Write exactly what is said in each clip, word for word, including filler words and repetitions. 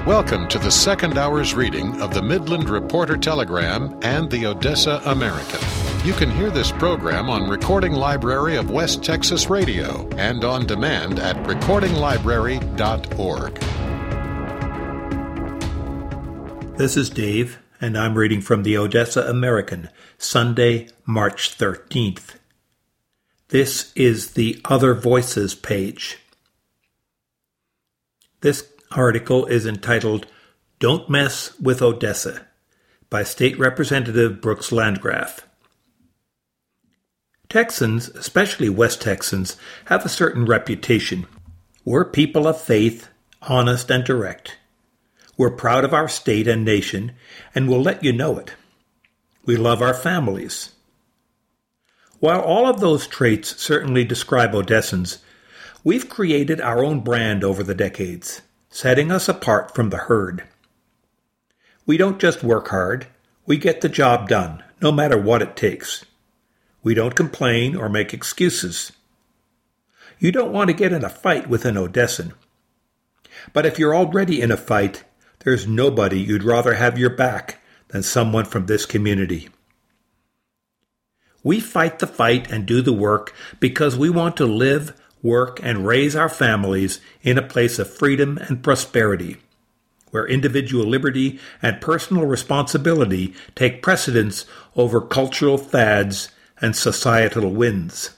Welcome to the second hour's reading of the Midland Reporter Telegram and the Odessa American. You can hear this program on Recording Library of West Texas Radio and on demand at recording library dot org. This is Dave, and I'm reading from the Odessa American, Sunday, March thirteenth. This is the Other Voices page. This article is entitled, Don't Mess with Odessa, by State Representative Brooks Landgraf. Texans, especially West Texans, have a certain reputation. We're people of faith, honest and direct. We're proud of our state and nation, and we'll let you know it. We love our families. While all of those traits certainly describe Odessans, we've created our own brand over the decades, setting us apart from the herd. We don't just work hard, we get the job done, no matter what it takes. We don't complain or make excuses. You don't want to get in a fight with an Odessan. But if you're already in a fight, there's nobody you'd rather have your back than someone from this community. We fight the fight and do the work because we want to live, work, and raise our families in a place of freedom and prosperity, where individual liberty and personal responsibility take precedence over cultural fads and societal winds.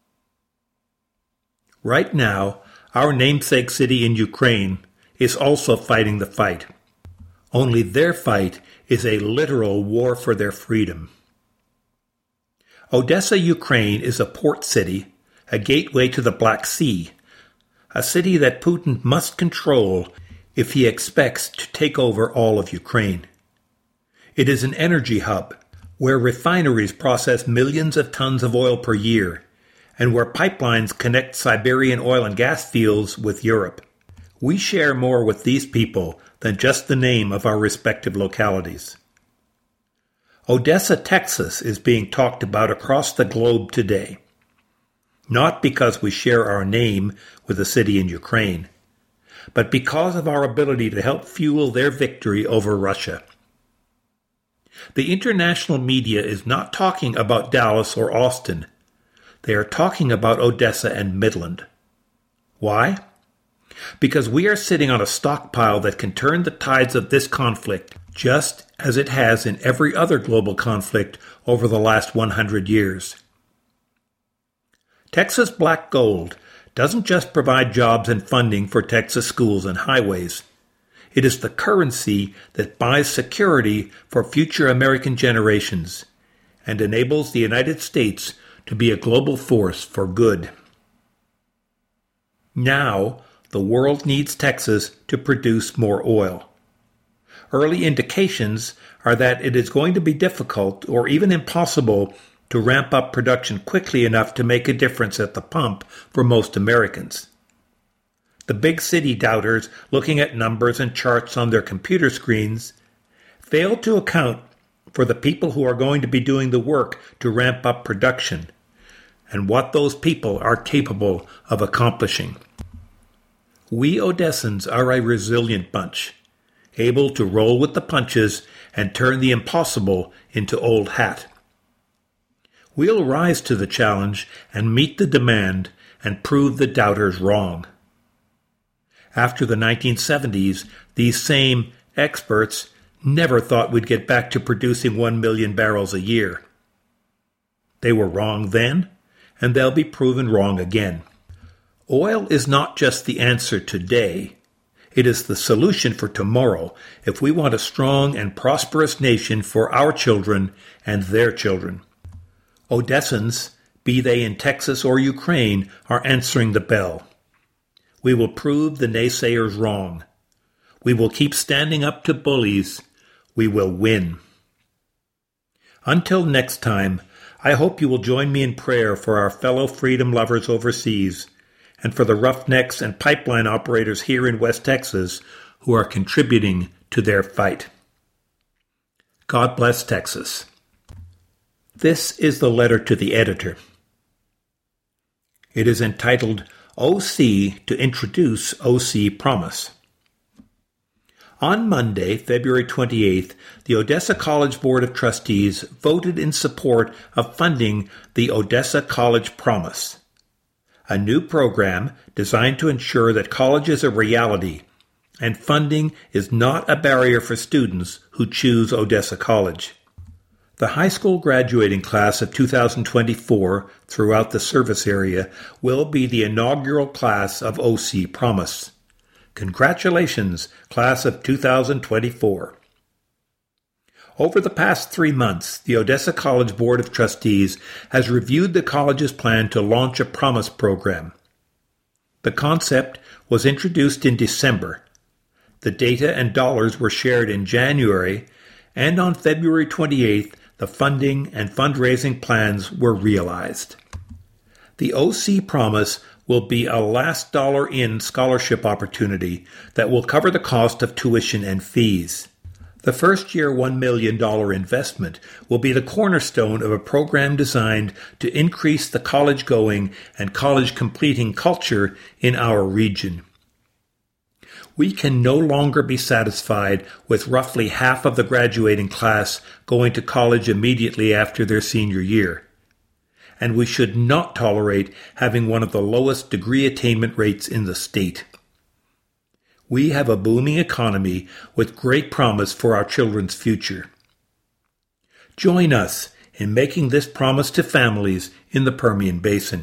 Right now, our namesake city in Ukraine is also fighting the fight. Only their fight is a literal war for their freedom. Odessa, Ukraine is a port city, a gateway to the Black Sea, a city that Putin must control if he expects to take over all of Ukraine. It is an energy hub where refineries process millions of tons of oil per year and where pipelines connect Siberian oil and gas fields with Europe. We share more with these people than just the name of our respective localities. Odessa, Texas is being talked about across the globe today. Not because we share our name with a city in Ukraine, but because of our ability to help fuel their victory over Russia. The international media is not talking about Dallas or Austin. They are talking about Odessa and Midland. Why? Because we are sitting on a stockpile that can turn the tides of this conflict just as it has in every other global conflict over the last one hundred years. Texas Black Gold doesn't just provide jobs and funding for Texas schools and highways. It is the currency that buys security for future American generations and enables the United States to be a global force for good. Now, the world needs Texas to produce more oil. Early indications are that it is going to be difficult or even impossible to ramp up production quickly enough to make a difference at the pump for most Americans. The big city doubters, looking at numbers and charts on their computer screens, fail to account for the people who are going to be doing the work to ramp up production and what those people are capable of accomplishing. We Odessans are a resilient bunch, able to roll with the punches and turn the impossible into old hat. We'll rise to the challenge and meet the demand and prove the doubters wrong. After the nineteen seventies, these same experts never thought we'd get back to producing one million barrels a year. They were wrong then, and they'll be proven wrong again. Oil is not just the answer today. It is the solution for tomorrow if we want a strong and prosperous nation for our children and their children. Odessans, be they in Texas or Ukraine, are answering the bell. We will prove the naysayers wrong. We will keep standing up to bullies. We will win. Until next time, I hope you will join me in prayer for our fellow freedom lovers overseas and for the roughnecks and pipeline operators here in West Texas who are contributing to their fight. God bless Texas. This is the letter to the editor. It is entitled O C to Introduce O C Promise. On Monday, February twenty-eighth, the Odessa College Board of Trustees voted in support of funding the Odessa College Promise, a new program designed to ensure that college is a reality and funding is not a barrier for students who choose Odessa College. The high school graduating class of two thousand twenty-four throughout the service area will be the inaugural class of O C Promise. Congratulations, class of two thousand twenty-four. Over the past three months, the Odessa College Board of Trustees has reviewed the college's plan to launch a Promise program. The concept was introduced in December. The data and dollars were shared in January, and on February twenty-eighth, the funding and fundraising plans were realized. The O C Promise will be a last dollar in scholarship opportunity that will cover the cost of tuition and fees. The first-year one million dollars investment will be the cornerstone of a program designed to increase the college-going and college-completing culture in our region. We can no longer be satisfied with roughly half of the graduating class going to college immediately after their senior year, and we should not tolerate having one of the lowest degree attainment rates in the state. We have a booming economy with great promise for our children's future. Join us in making this promise to families in the Permian Basin.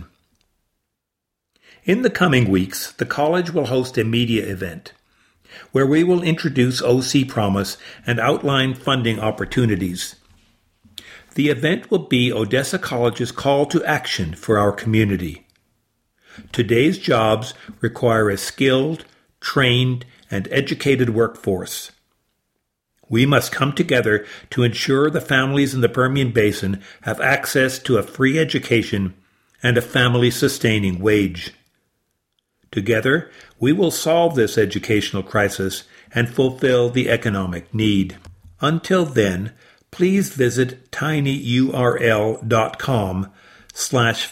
In the coming weeks, the college will host a media event where we will introduce O C Promise and outline funding opportunities. The event will be Odessa College's call to action for our community. Today's jobs require a skilled, trained, and educated workforce. We must come together to ensure the families in the Permian Basin have access to a free education and a family-sustaining wage. Together, we will solve this educational crisis and fulfill the economic need. Until then, please visit tinyurl.com slash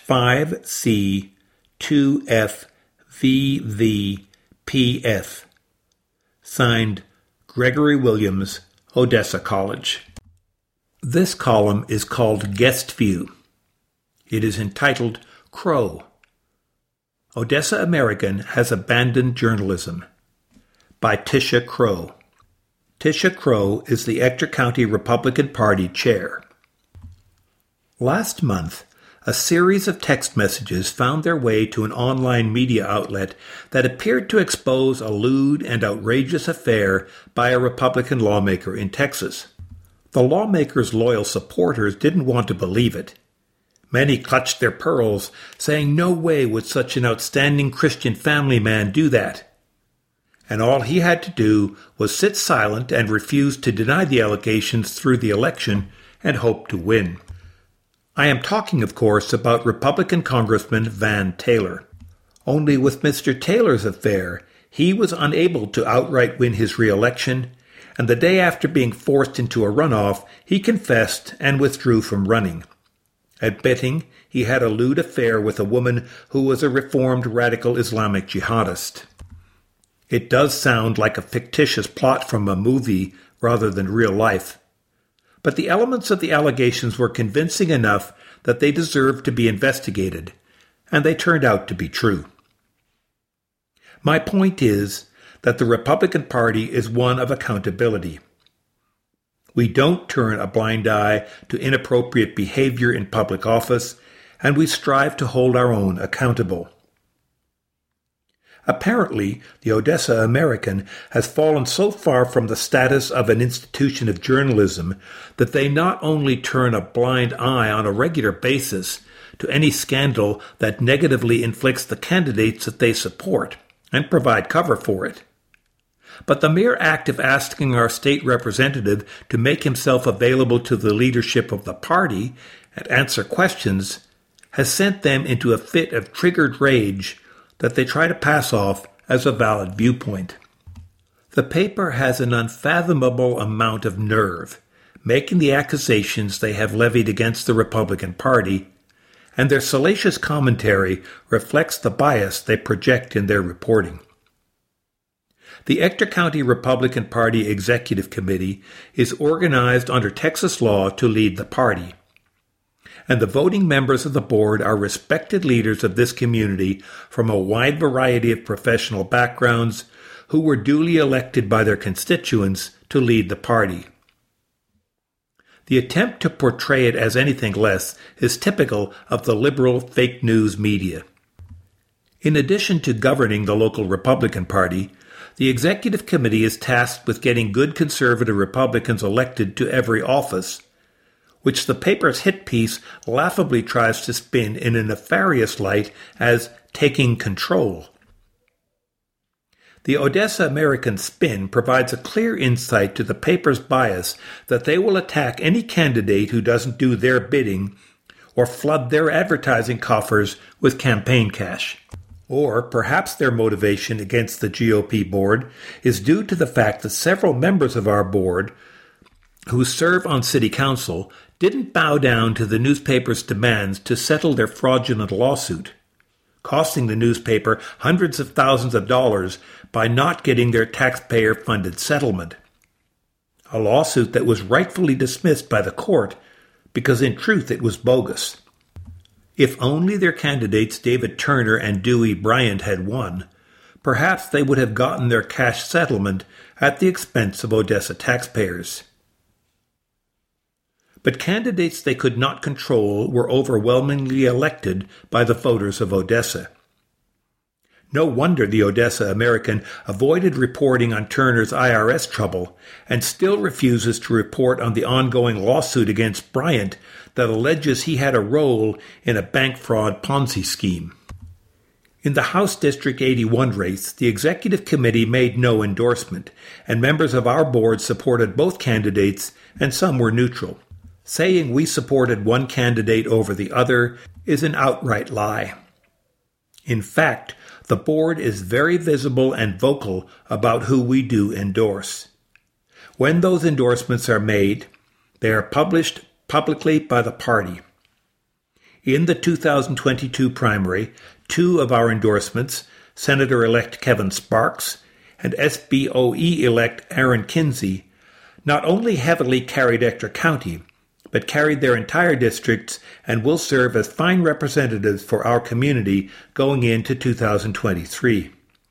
5C2FVVPF. Signed, Gregory Williams, Odessa College. This column is called Guest View. It is entitled Crow. Odessa American has abandoned journalism, by Tisha Crow. Tisha Crow is the Ector County Republican Party chair. Last month, a series of text messages found their way to an online media outlet that appeared to expose a lewd and outrageous affair by a Republican lawmaker in Texas. The lawmaker's loyal supporters didn't want to believe it. Many clutched their pearls, saying no way would such an outstanding Christian family man do that. And all he had to do was sit silent and refuse to deny the allegations through the election and hope to win. I am talking, of course, about Republican Congressman Van Taylor. Only with Mister Taylor's affair, he was unable to outright win his re-election, and the day after being forced into a runoff, he confessed and withdrew from running, admitting he had a lewd affair with a woman who was a reformed radical Islamic jihadist. It does sound like a fictitious plot from a movie rather than real life, but the elements of the allegations were convincing enough that they deserved to be investigated, and they turned out to be true. My point is that the Republican Party is one of accountability. We don't turn a blind eye to inappropriate behavior in public office, and we strive to hold our own accountable. Apparently, the Odessa American has fallen so far from the status of an institution of journalism that they not only turn a blind eye on a regular basis to any scandal that negatively inflicts the candidates that they support and provide cover for it, but the mere act of asking our state representative to make himself available to the leadership of the party and answer questions has sent them into a fit of triggered rage that they try to pass off as a valid viewpoint. The paper has an unfathomable amount of nerve, making the accusations they have levied against the Republican Party, and their salacious commentary reflects the bias they project in their reporting. The Ector County Republican Party Executive Committee is organized under Texas law to lead the party, and the voting members of the board are respected leaders of this community from a wide variety of professional backgrounds who were duly elected by their constituents to lead the party. The attempt to portray it as anything less is typical of the liberal fake news media. In addition to governing the local Republican Party, the Executive Committee is tasked with getting good conservative Republicans elected to every office, which the paper's hit piece laughably tries to spin in a nefarious light as taking control. The Odessa American spin provides a clear insight to the paper's bias that they will attack any candidate who doesn't do their bidding or flood their advertising coffers with campaign cash. Or perhaps their motivation against the G O P board is due to the fact that several members of our board who serve on city council didn't bow down to the newspaper's demands to settle their fraudulent lawsuit, costing the newspaper hundreds of thousands of dollars by not getting their taxpayer-funded settlement. A lawsuit that was rightfully dismissed by the court because in truth it was bogus. If only their candidates David Turner and Dewey Bryant had won, perhaps they would have gotten their cash settlement at the expense of Odessa taxpayers. But candidates they could not control were overwhelmingly elected by the voters of Odessa. No wonder the Odessa American avoided reporting on Turner's I R S trouble and still refuses to report on the ongoing lawsuit against Bryant that alleges he had a role in a bank fraud Ponzi scheme. In the House District eighty-one race, the Executive Committee made no endorsement, and members of our board supported both candidates and some were neutral. Saying we supported one candidate over the other is an outright lie. In fact, the board is very visible and vocal about who we do endorse. When those endorsements are made, they are published publicly by the party. In the two thousand twenty-two primary, two of our endorsements, Senator-elect Kevin Sparks and S B O E-elect Aaron Kinsey, not only heavily carried Ector County, but carried their entire districts and will serve as fine representatives for our community going into two thousand twenty-three.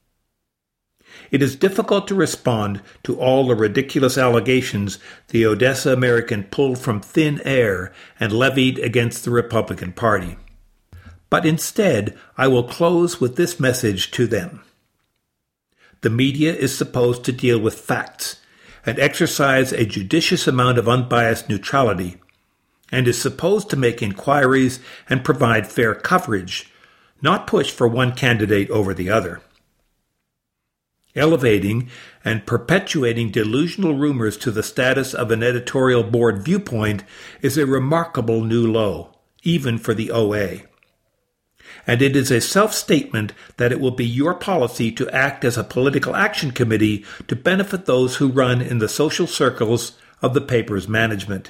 It is difficult to respond to all the ridiculous allegations the Odessa American pulled from thin air and levied against the Republican Party. But instead, I will close with this message to them. The media is supposed to deal with facts and exercise a judicious amount of unbiased neutrality, and is supposed to make inquiries and provide fair coverage, not push for one candidate over the other. Elevating and perpetuating delusional rumors to the status of an editorial board viewpoint is a remarkable new low, even for the O A. And it is a self-statement that it will be your policy to act as a political action committee to benefit those who run in the social circles of the paper's management.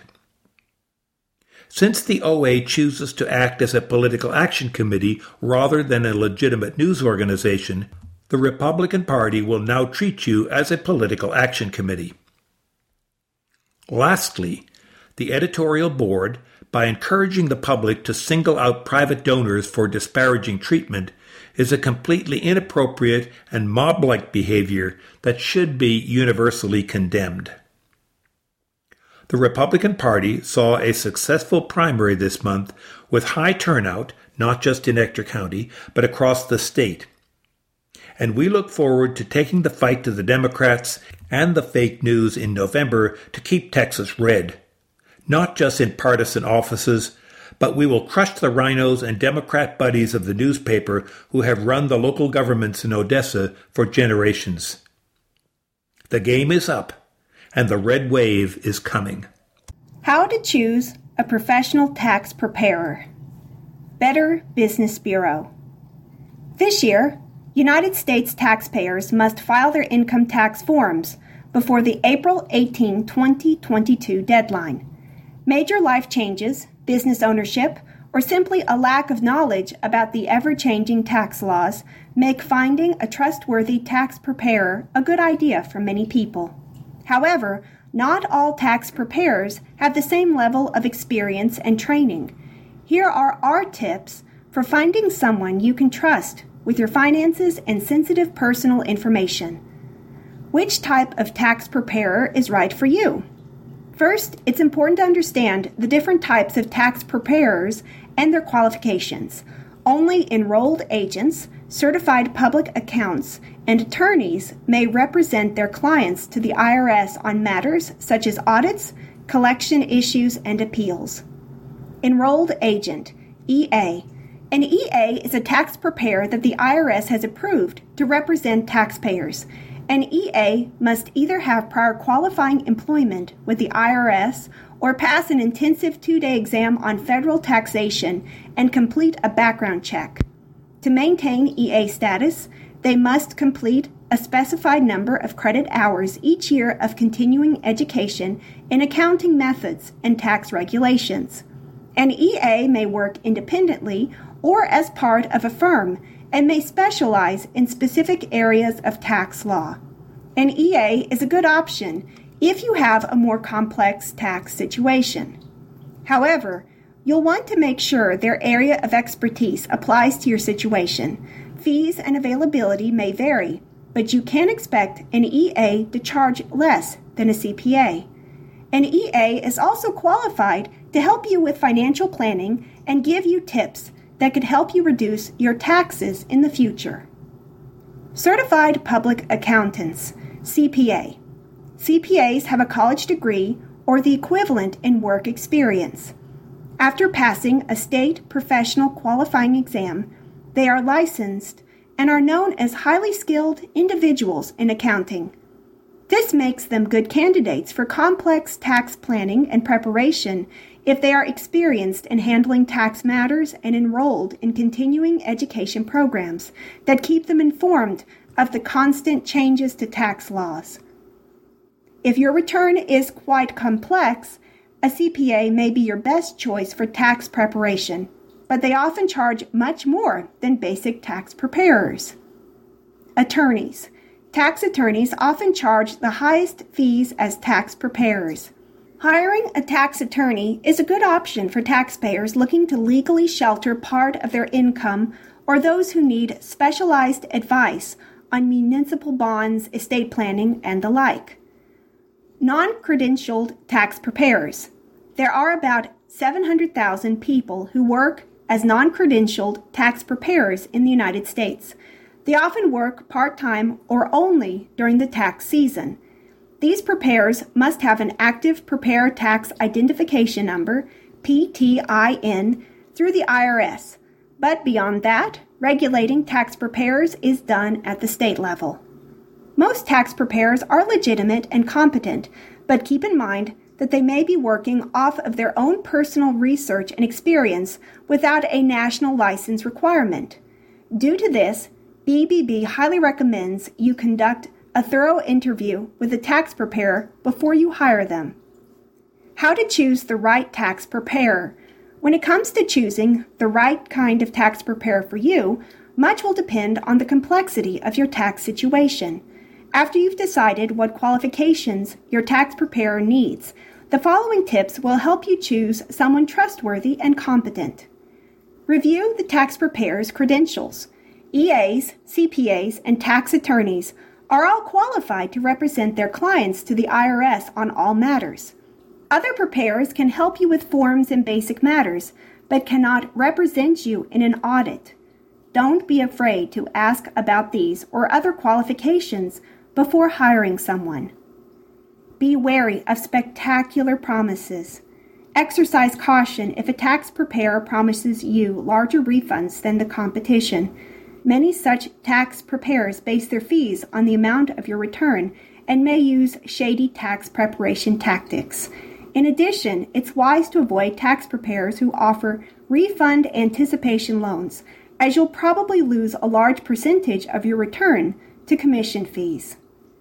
Since the O A chooses to act as a political action committee rather than a legitimate news organization, the Republican Party will now treat you as a political action committee. Lastly, the editorial board, by encouraging the public to single out private donors for disparaging treatment, is a completely inappropriate and mob-like behavior that should be universally condemned. The Republican Party saw a successful primary this month with high turnout, not just in Ector County, but across the state. And we look forward to taking the fight to the Democrats and the fake news in November to keep Texas red, not just in partisan offices, but we will crush the rhinos and Democrat buddies of the newspaper who have run the local governments in Odessa for generations. The game is up, and the red wave is coming. How to choose a professional tax preparer. Better Business Bureau. This year, United States taxpayers must file their income tax forms before the April eighteenth, twenty twenty-two deadline. Major life changes, business ownership, or simply a lack of knowledge about the ever-changing tax laws make finding a trustworthy tax preparer a good idea for many people. However, not all tax preparers have the same level of experience and training. Here are our tips for finding someone you can trust with your finances and sensitive personal information. Which type of tax preparer is right for you? First, it's important to understand the different types of tax preparers and their qualifications. Only enrolled agents, certified public accounts, and attorneys may represent their clients to the I R S on matters such as audits, collection issues, and appeals. Enrolled agent, E A. An E A is a tax preparer that the I R S has approved to represent taxpayers. An E A must either have prior qualifying employment with the I R S or pass an intensive two-day exam on federal taxation and complete a background check. To maintain E A status, they must complete a specified number of credit hours each year of continuing education in accounting methods and tax regulations. An E A may work independently or as part of a firm and may specialize in specific areas of tax law. An E A is a good option if you have a more complex tax situation. However, you'll want to make sure their area of expertise applies to your situation. Fees and availability may vary, but you can expect an E A to charge less than a C P A. An E A is also qualified to help you with financial planning and give you tips that could help you reduce your taxes in the future. Certified Public Accountants, C P A. C P As have a college degree or the equivalent in work experience. After passing a state professional qualifying exam, they are licensed and are known as highly skilled individuals in accounting. This makes them good candidates for complex tax planning and preparation if they are experienced in handling tax matters and enrolled in continuing education programs that keep them informed of the constant changes to tax laws. If your return is quite complex, a C P A may be your best choice for tax preparation, but they often charge much more than basic tax preparers. Attorneys. Tax attorneys often charge the highest fees as tax preparers. Hiring a tax attorney is a good option for taxpayers looking to legally shelter part of their income or those who need specialized advice on municipal bonds, estate planning, and the like. Non-credentialed tax preparers. There are about seven hundred thousand people who work as non-credentialed tax preparers in the United States. They often work part-time or only during the tax season. These preparers must have an active Preparer Tax Identification Number, P T I N, through the I R S. But beyond that, regulating tax preparers is done at the state level. Most tax preparers are legitimate and competent, but keep in mind that they may be working off of their own personal research and experience without a national license requirement. Due to this, B B B highly recommends you conduct a thorough interview with a tax preparer before you hire them. How to choose the right tax preparer. When it comes to choosing the right kind of tax preparer for you, much will depend on the complexity of your tax situation. After you've decided what qualifications your tax preparer needs, the following tips will help you choose someone trustworthy and competent. Review the tax preparer's credentials. E As, C P As, and tax attorneys are all qualified to represent their clients to the I R S on all matters. Other preparers can help you with forms and basic matters, but cannot represent you in an audit. Don't be afraid to ask about these or other qualifications before hiring someone. Be wary of spectacular promises. Exercise caution if a tax preparer promises you larger refunds than the competition. Many such tax preparers base their fees on the amount of your return and may use shady tax preparation tactics. In addition, it's wise to avoid tax preparers who offer refund anticipation loans, as you'll probably lose a large percentage of your return to commission fees.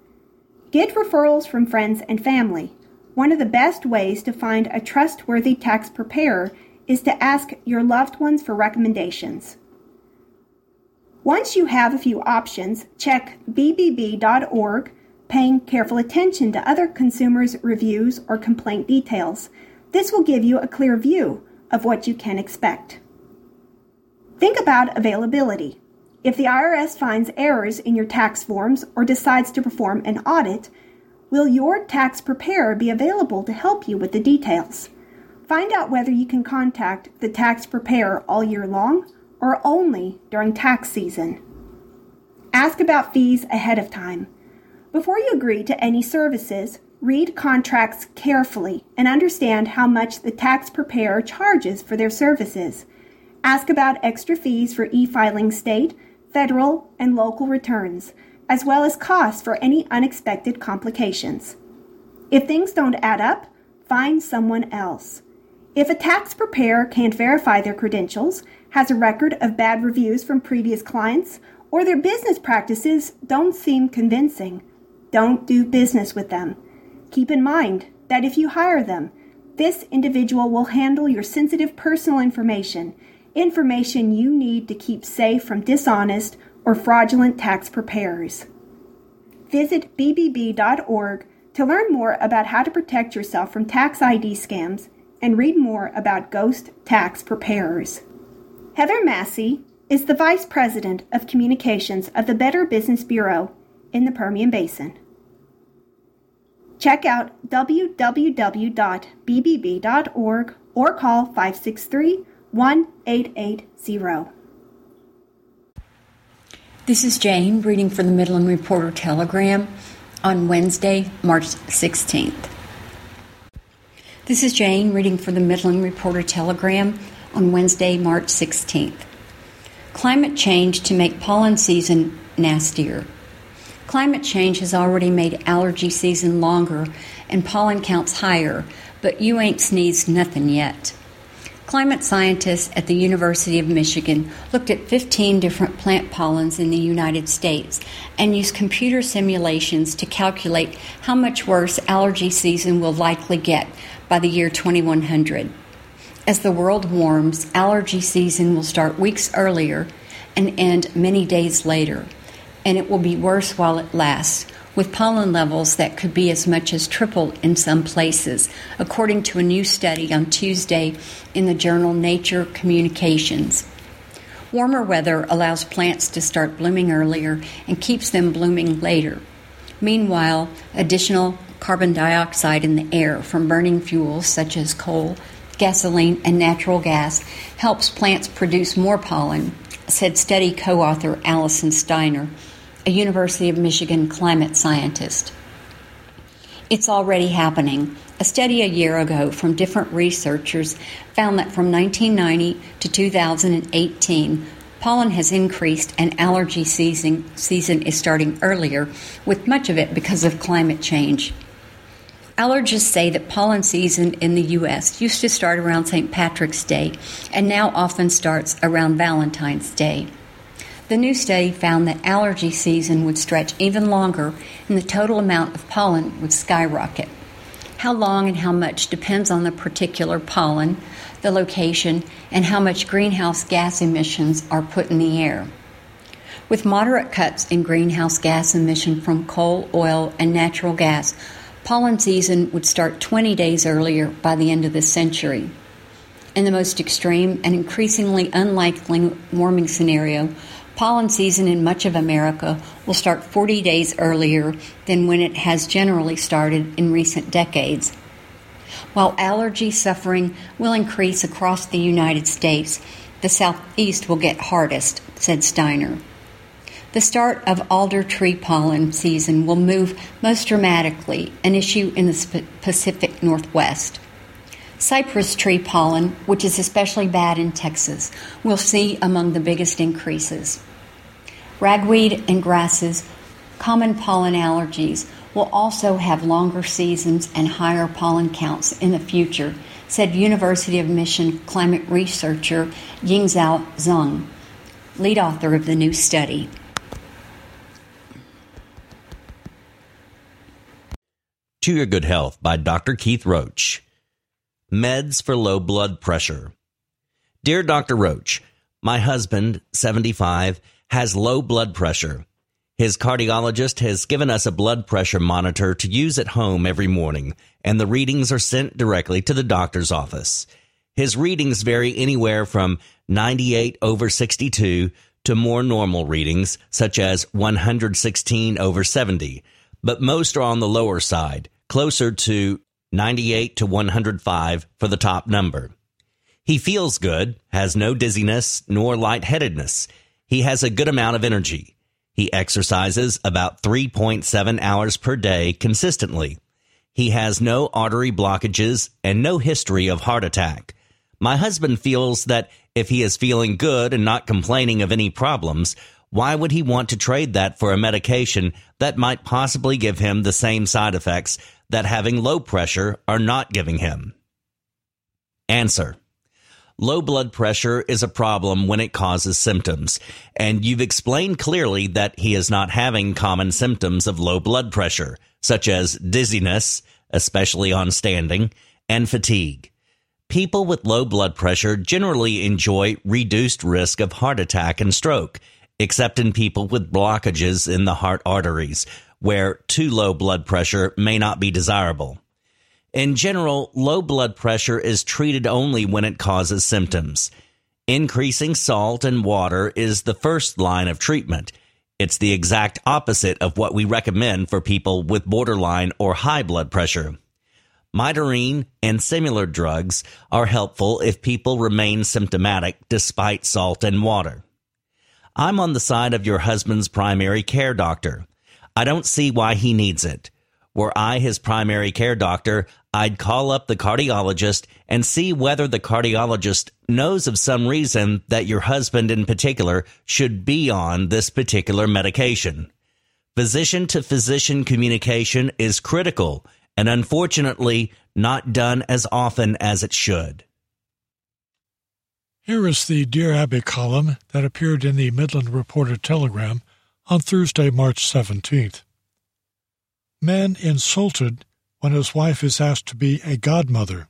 Get referrals from friends and family. One of the best ways to find a trustworthy tax preparer is to ask your loved ones for recommendations. Once you have a few options, check b b b dot org, paying careful attention to other consumers' reviews or complaint details. This will give you a clear view of what you can expect. Think about availability. If the I R S finds errors in your tax forms or decides to perform an audit, will your tax preparer be available to help you with the details? Find out whether you can contact the tax preparer all year long or only during tax season. Ask about fees ahead of time. Before you agree to any services, read contracts carefully and understand how much the tax preparer charges for their services. Ask about extra fees for e-filing state, federal, and local returns, as well as costs for any unexpected complications. If things don't add up, find someone else. If a tax preparer can't verify their credentials, has a record of bad reviews from previous clients, or their business practices don't seem convincing, don't do business with them. Keep in mind that if you hire them, this individual will handle your sensitive personal information, information you need to keep safe from dishonest or fraudulent tax preparers. Visit b b b dot org to learn more about how to protect yourself from tax I D scams and read more about ghost tax preparers. Heather Massey is the Vice President of Communications of the Better Business Bureau in the Permian Basin. Check out w w w dot b b b dot org or call five six three, one eight eight zero. This is Jane reading for the Midland Reporter Telegram on Wednesday, March sixteenth. This is Jane reading for the Midland Reporter Telegram on Wednesday, March sixteenth. Climate change to make pollen season nastier. Climate change has already made allergy season longer and pollen counts higher, but you ain't sneezed nothing yet. Climate scientists at the University of Michigan looked at fifteen different plant pollens in the United States and used computer simulations to calculate how much worse allergy season will likely get by the year twenty-one hundred. As the world warms, allergy season will start weeks earlier and end many days later, and it will be worse while it lasts, with pollen levels that could be as much as tripled in some places, according to a new study on Tuesday in the journal Nature Communications. Warmer weather allows plants to start blooming earlier and keeps them blooming later. Meanwhile, additional carbon dioxide in the air from burning fuels such as coal, gasoline, and natural gas helps plants produce more pollen, said study co-author Allison Steiner, a University of Michigan climate scientist. It's already happening. A study a year ago from different researchers found that from nineteen ninety to two thousand eighteen, pollen has increased and allergy season, season is starting earlier, with much of it because of climate change. Allergists say that pollen season in the U S used to start around Saint Patrick's Day and now often starts around Valentine's Day. The new study found that allergy season would stretch even longer and the total amount of pollen would skyrocket. How long and how much depends on the particular pollen, the location, and how much greenhouse gas emissions are put in the air. With moderate cuts in greenhouse gas emission from coal, oil, and natural gas, pollen season would start twenty days earlier by the end of the century. In the most extreme and increasingly unlikely warming scenario, pollen season in much of America will start forty days earlier than when it has generally started in recent decades. While allergy suffering will increase across the United States, the Southeast will get hardest, said Steiner. The start of alder tree pollen season will move most dramatically, an issue in the Pacific Northwest. Cypress tree pollen, which is especially bad in Texas, will see among the biggest increases. Ragweed and grasses, common pollen allergies, will also have longer seasons and higher pollen counts in the future, said University of Michigan climate researcher Yingzhao Zhang, lead author of the new study. To Your Good Health by Doctor Keith Roach. Meds for low blood pressure. Dear Doctor Roach, my husband, seventy-five, has low blood pressure. His cardiologist has given us a blood pressure monitor to use at home every morning, and the readings are sent directly to the doctor's office. His readings vary anywhere from ninety-eight over sixty-two to more normal readings, such as one hundred sixteen over seventy, but most are on the lower side, closer to ninety-eight to one hundred five for the top number. He feels good, has no dizziness nor lightheadedness. He has a good amount of energy. He exercises about three point seven hours per day consistently. He has no artery blockages and no history of heart attack. My husband feels that if he is feeling good and not complaining of any problems, why would he want to trade that for a medication that might possibly give him the same side effects that having low pressure are not giving him? Answer. Low blood pressure is a problem when it causes symptoms, and you've explained clearly that he is not having common symptoms of low blood pressure, such as dizziness, especially on standing, and fatigue. People with low blood pressure generally enjoy reduced risk of heart attack and stroke, except in people with blockages in the heart arteries, where too low blood pressure may not be desirable. In general, low blood pressure is treated only when it causes symptoms. Increasing salt and water is the first line of treatment. It's the exact opposite of what we recommend for people with borderline or high blood pressure. Mitorine and similar drugs are helpful if people remain symptomatic despite salt and water. I'm on the side of your husband's primary care doctor. I don't see why he needs it. Were I his primary care doctor, I'd call up the cardiologist and see whether the cardiologist knows of some reason that your husband in particular should be on this particular medication. Physician-to-physician communication is critical and unfortunately not done as often as it should. Here is the Dear Abby column that appeared in the Midland Reporter-Telegram on Thursday, March seventeenth. Man insulted when his wife is asked to be a godmother.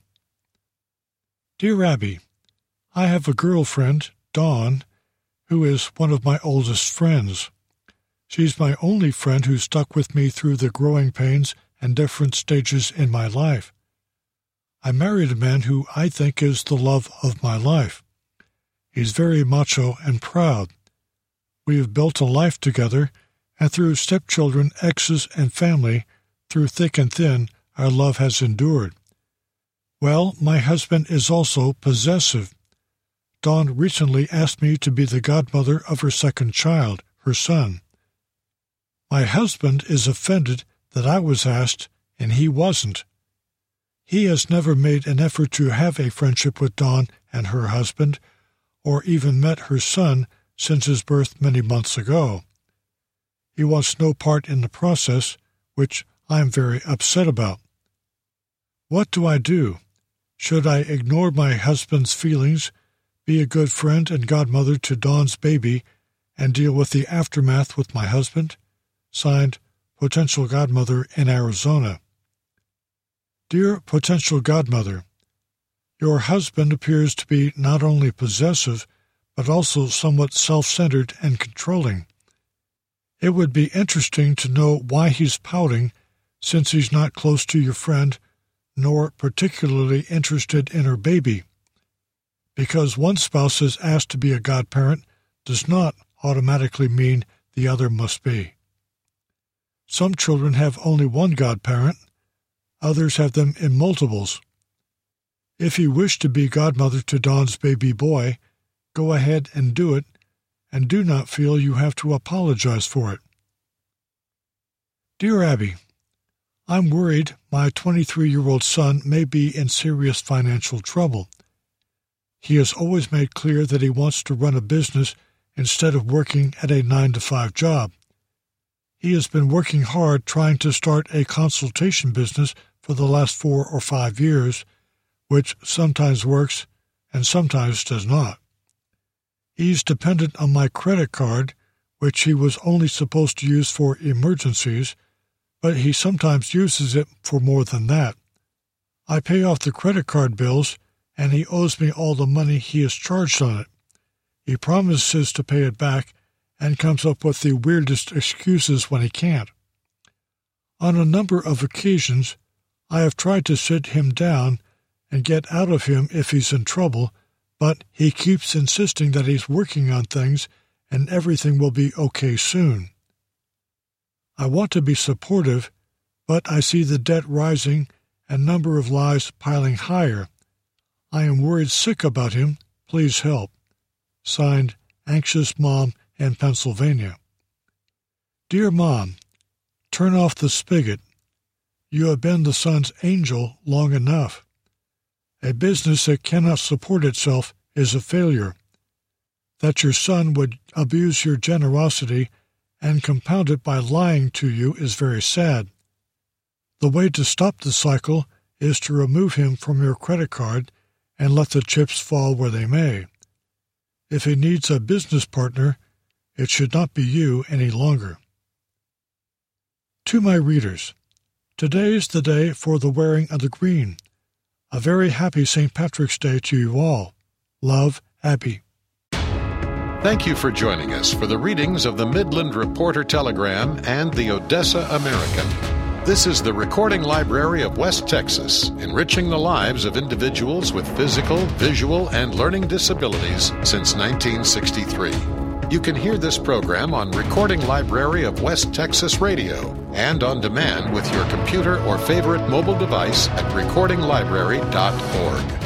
Dear Abby, I have a girlfriend, Dawn, who is one of my oldest friends. She's my only friend who stuck with me through the growing pains and different stages in my life. I married a man who I think is the love of my life. He's very macho and proud. We have built a life together, and through stepchildren, exes, and family, through thick and thin, our love has endured. Well, my husband is also possessive. Dawn recently asked me to be the godmother of her second child, her son. My husband is offended that I was asked, and he wasn't. He has never made an effort to have a friendship with Dawn and her husband, or even met her son since his birth many months ago. He wants no part in the process, which I am very upset about. What do I do? Should I ignore my husband's feelings, be a good friend and godmother to Dawn's baby, and deal with the aftermath with my husband? Signed, Potential Godmother in Arizona. Dear Potential Godmother, your husband appears to be not only possessive, but also somewhat self-centered and controlling. It would be interesting to know why he's pouting, since he's not close to your friend, nor particularly interested in her baby. Because one spouse is asked to be a godparent does not automatically mean the other must be. Some children have only one godparent, others have them in multiples. If you wish to be godmother to Dawn's baby boy, go ahead and do it, and do not feel you have to apologize for it. Dear Abby, I'm worried my twenty-three-year-old son may be in serious financial trouble. He has always made clear that he wants to run a business instead of working at a nine to five job. He has been working hard trying to start a consultation business for the last four or five years, which sometimes works and sometimes does not. He's dependent on my credit card, which he was only supposed to use for emergencies, but he sometimes uses it for more than that. I pay off the credit card bills, and he owes me all the money he has charged on it. He promises to pay it back and comes up with the weirdest excuses when he can't. On a number of occasions, I have tried to sit him down and get out of him if he's in trouble, but he keeps insisting that he's working on things and everything will be okay soon. I want to be supportive, but I see the debt rising and number of lies piling higher. I am worried sick about him. Please help. Signed, Anxious Mom in Pennsylvania. Dear Mom, turn off the spigot. You have been the son's angel long enough. A business that cannot support itself is a failure. That your son would abuse your generosity and compound it by lying to you is very sad. The way to stop the cycle is to remove him from your credit card and let the chips fall where they may. If he needs a business partner, it should not be you any longer. To my readers, today is the day for the wearing of the green. A very happy Saint Patrick's Day to you all. Love, Abby. Thank you for joining us for the readings of the Midland Reporter Telegram and the Odessa American. This is the Recording Library of West Texas, enriching the lives of individuals with physical, visual, and learning disabilities since nineteen sixty-three. You can hear this program on Recording Library of West Texas Radio and on demand with your computer or favorite mobile device at recording library dot org.